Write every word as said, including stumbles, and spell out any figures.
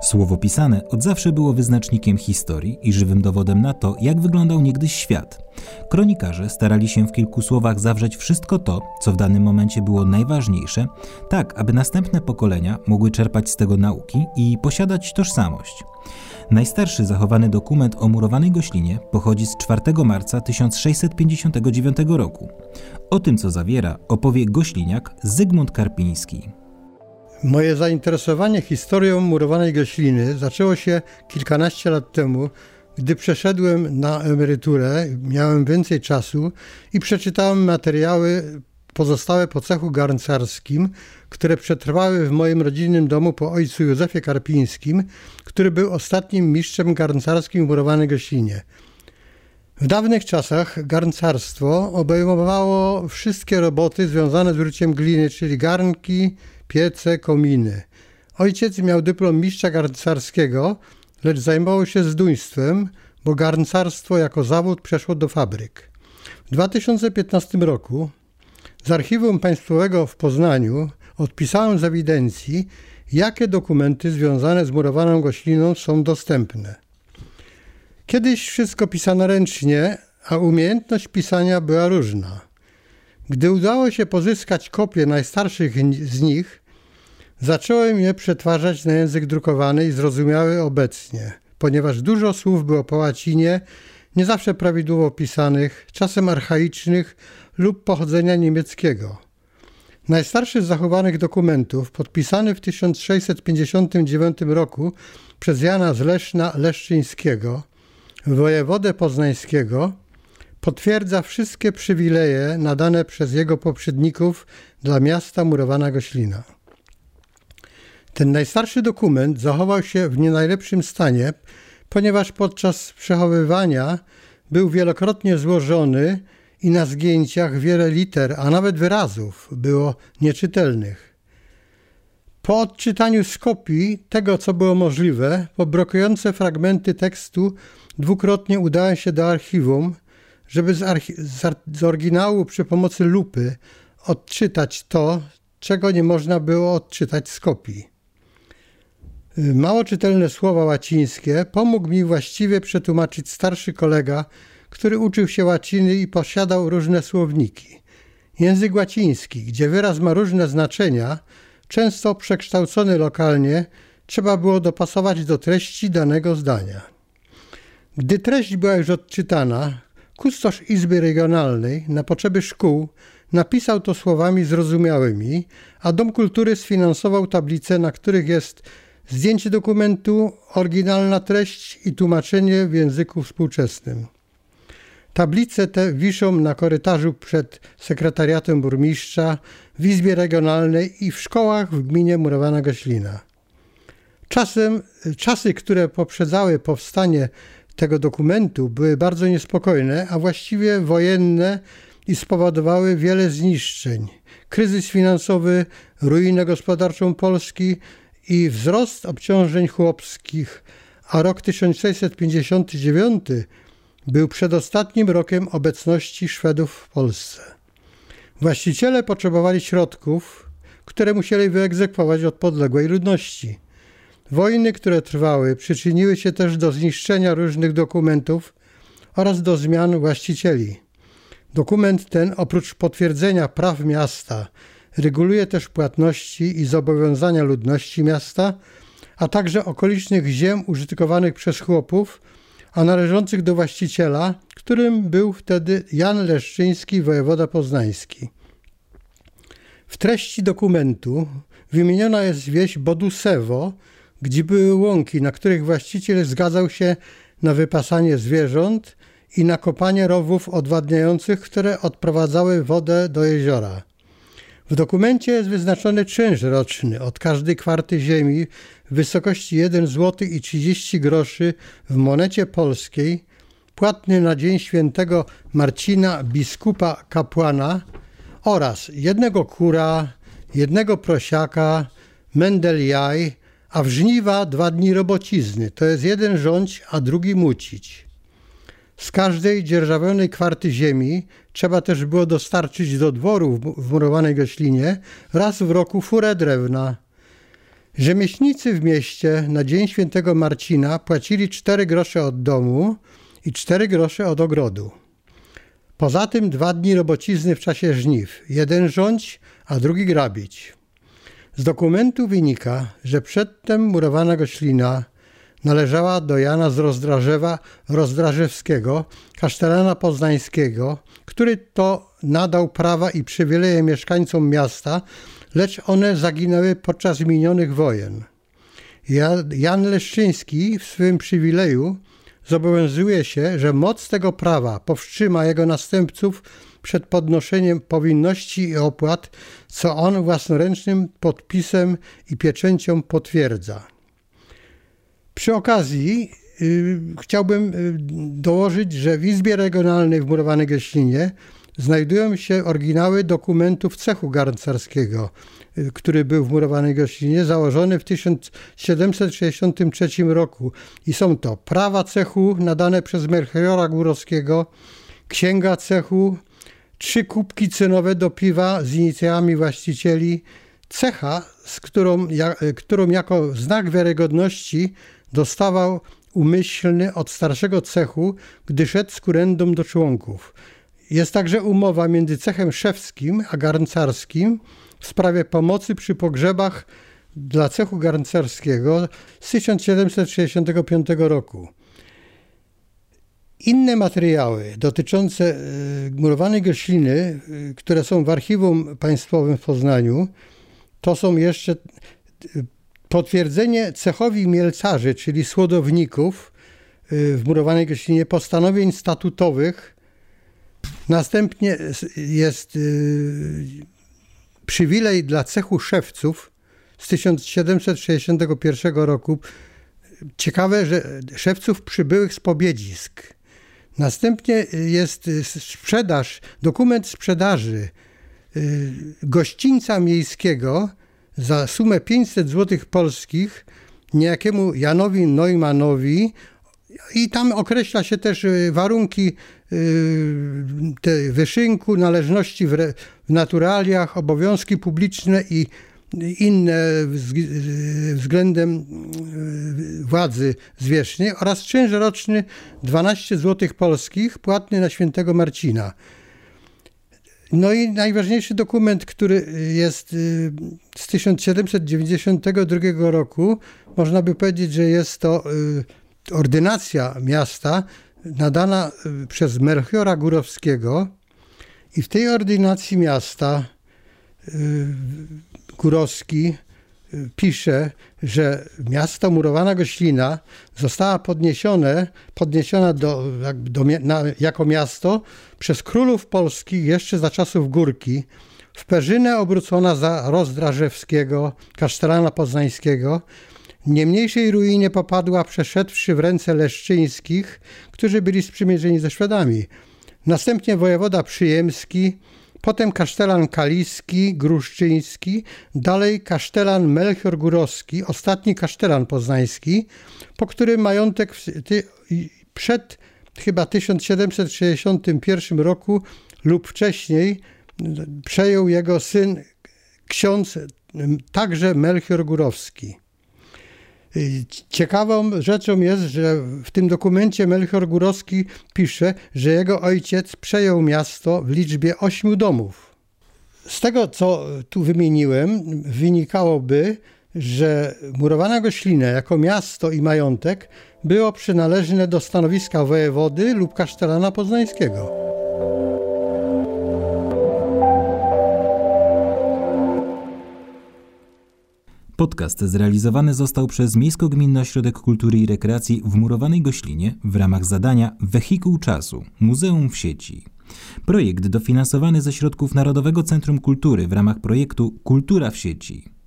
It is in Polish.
Słowo pisane od zawsze było wyznacznikiem historii i żywym dowodem na to, jak wyglądał niegdyś świat. Kronikarze starali się w kilku słowach zawrzeć wszystko to, co w danym momencie było najważniejsze, tak aby następne pokolenia mogły czerpać z tego nauki i posiadać tożsamość. Najstarszy zachowany dokument o murowanej Goślinie pochodzi z czwartego marca tysiąc sześćset pięćdziesiątego dziewiątego roku. O tym, co zawiera, opowie gośliniak Zygmunt Karpiński. Moje zainteresowanie historią murowanej Gośliny zaczęło się kilkanaście lat temu, gdy przeszedłem na emeryturę, miałem więcej czasu i przeczytałem materiały pozostałe po cechu garncarskim, które przetrwały w moim rodzinnym domu po ojcu Józefie Karpińskim, który był ostatnim mistrzem garncarskim w murowanej Goślinie. W dawnych czasach garncarstwo obejmowało wszystkie roboty związane z użyciem gliny, czyli garnki, piece, kominy. Ojciec miał dyplom mistrza garncarskiego, lecz zajmował się zduństwem, bo garncarstwo jako zawód przeszło do fabryk. W dwa tysiące piętnastym roku z Archiwum Państwowego w Poznaniu odpisałem z ewidencji, jakie dokumenty związane z murowaną Gośliną są dostępne. Kiedyś wszystko pisano ręcznie, a umiejętność pisania była różna. Gdy udało się pozyskać kopie najstarszych z nich, zacząłem je przetwarzać na język drukowany i zrozumiały obecnie, ponieważ dużo słów było po łacinie, nie zawsze prawidłowo pisanych, czasem archaicznych lub pochodzenia niemieckiego. Najstarszy z zachowanych dokumentów, podpisany w tysiąc sześćset pięćdziesiątym dziewiątym roku przez Jana z Leszna Leszczyńskiego, wojewodę poznańskiego, potwierdza wszystkie przywileje nadane przez jego poprzedników dla miasta murowana Goślina. Ten najstarszy dokument zachował się w nie najlepszym stanie, ponieważ podczas przechowywania był wielokrotnie złożony i na zgięciach wiele liter, a nawet wyrazów było nieczytelnych. Po odczytaniu z kopii tego, co było możliwe, po brakujące fragmenty tekstu dwukrotnie udałem się do archiwum, żeby z, archi- z, z oryginału przy pomocy lupy odczytać to, czego nie można było odczytać z kopii. Mało czytelne słowa łacińskie pomógł mi właściwie przetłumaczyć starszy kolega, który uczył się łaciny i posiadał różne słowniki. Język łaciński, gdzie wyraz ma różne znaczenia, często przekształcony lokalnie, trzeba było dopasować do treści danego zdania. Gdy treść była już odczytana, kustosz Izby Regionalnej na potrzeby szkół napisał to słowami zrozumiałymi, a Dom Kultury sfinansował tablice, na których jest zdjęcie dokumentu, oryginalna treść i tłumaczenie w języku współczesnym. Tablice te wiszą na korytarzu przed sekretariatem burmistrza, w Izbie Regionalnej i w szkołach w gminie Murowana Goślina. Czasem, czasy, które poprzedzały powstanie tego dokumentu, były bardzo niespokojne, a właściwie wojenne i spowodowały wiele zniszczeń. Kryzys finansowy, ruinę gospodarczą Polski i wzrost obciążeń chłopskich, a rok tysiąc sześćset pięćdziesiąty dziewiąty był przedostatnim rokiem obecności Szwedów w Polsce. Właściciele potrzebowali środków, które musieli wyegzekwować od podległej ludności. Wojny, które trwały, przyczyniły się też do zniszczenia różnych dokumentów oraz do zmian właścicieli. Dokument ten, oprócz potwierdzenia praw miasta, reguluje też płatności i zobowiązania ludności miasta, a także okolicznych ziem użytkowanych przez chłopów, a należących do właściciela, którym był wtedy Jan Leszczyński, wojewoda poznański. W treści dokumentu wymieniona jest wieś Bodusewo, gdzie były łąki, na których właściciel zgadzał się na wypasanie zwierząt i na kopanie rowów odwadniających, które odprowadzały wodę do jeziora. W dokumencie jest wyznaczony czynsz roczny od każdej kwarty ziemi w wysokości jeden złoty i trzydzieści groszy w monecie polskiej, płatny na dzień świętego Marcina, biskupa kapłana, oraz jednego kura, jednego prosiaka, mendel jaj, a w żniwa dwa dni robocizny, to jest jeden rządź, a drugi mucić. Z każdej dzierżawionej kwarty ziemi trzeba też było dostarczyć do dworu w murowanej Goślinie raz w roku furę drewna. Rzemieślnicy w mieście na dzień świętego Marcina płacili cztery grosze od domu i cztery grosze od ogrodu. Poza tym dwa dni robocizny w czasie żniw, jeden rządź, a drugi grabić. Z dokumentu wynika, że przedtem murowana Goślina należała do Jana z Rozdrażewa Rozdrażewskiego, kasztelana poznańskiego, który to nadał prawa i przywileje mieszkańcom miasta, lecz one zaginęły podczas minionych wojen. Jan Leszczyński w swym przywileju zobowiązuje się, że moc tego prawa powstrzyma jego następców przed podnoszeniem powinności i opłat, co on własnoręcznym podpisem i pieczęcią potwierdza. Przy okazji yy, chciałbym yy, dołożyć, że w Izbie Regionalnej w Murowanej Goślinie znajdują się oryginały dokumentów cechu garncarskiego, yy, który był w Murowanej Goślinie, założony w tysiąc siedemset sześćdziesiątym trzecim roku. I są to prawa cechu nadane przez Melchiora Górowskiego, księga cechu, trzy kubki cynowe do piwa z inicjałami właścicieli, cecha, z którą, ja, którą jako znak wiarygodności dostawał umyślny od starszego cechu, gdy szedł z kurędą do członków. Jest także umowa między cechem szewskim a garncarskim w sprawie pomocy przy pogrzebach dla cechu garncarskiego z tysiąc siedemset sześćdziesiątego piątego roku. Inne materiały dotyczące murowanej Gośliny, które są w Archiwum Państwowym w Poznaniu, to są jeszcze potwierdzenie cechowi mielcarzy, czyli słodowników w Murowanej Goślinie, postanowień statutowych. Następnie jest przywilej dla cechu szewców z tysiąc siedemset sześćdziesiątego pierwszego roku. Ciekawe, że szewców przybyłych z Pobiedzisk. Następnie jest sprzedaż, dokument sprzedaży gościńca miejskiego za sumę pięćset złotych polskich niejakiemu Janowi Neumannowi i tam określa się też warunki te wyszynku, należności w, re, w naturaliach, obowiązki publiczne i inne względem władzy zwierzchniej oraz czynsz roczny dwanaście złotych polskich płatny na świętego Marcina. No i najważniejszy dokument, który jest z tysiąc siedemset dziewięćdziesiątego drugiego roku, można by powiedzieć, że jest to ordynacja miasta nadana przez Melchiora Górowskiego i w tej ordynacji miasta Górowski pisze, że miasto Murowana Goślina została podniesione, podniesiona do, do, na, jako miasto przez królów polskich jeszcze za czasów Górki, w perzynę obrócona za Rozdrażewskiego, kasztelana poznańskiego. Niemniejszej ruinie popadła, przeszedłszy w ręce Leszczyńskich, którzy byli sprzymierzeni ze Szwedami. Następnie wojewoda przyjemski, potem kasztelan kaliski, gruszczyński, dalej kasztelan Melchior Górowski, ostatni kasztelan poznański, po którym majątek przed chyba tysiąc siedemset sześćdziesiątym pierwszym roku lub wcześniej przejął jego syn, ksiądz także Melchior Górowski. Ciekawą rzeczą jest, że w tym dokumencie Melchior Górowski pisze, że jego ojciec przejął miasto w liczbie ośmiu domów. Z tego, co tu wymieniłem, wynikałoby, że Murowana Goślina jako miasto i majątek było przynależne do stanowiska wojewody lub kasztelana poznańskiego. Podcast zrealizowany został przez Miejsko-Gminny Ośrodek Kultury i Rekreacji w Murowanej Goślinie w ramach zadania Wehikuł Czasu – Muzeum w sieci. Projekt dofinansowany ze środków Narodowego Centrum Kultury w ramach projektu Kultura w sieci.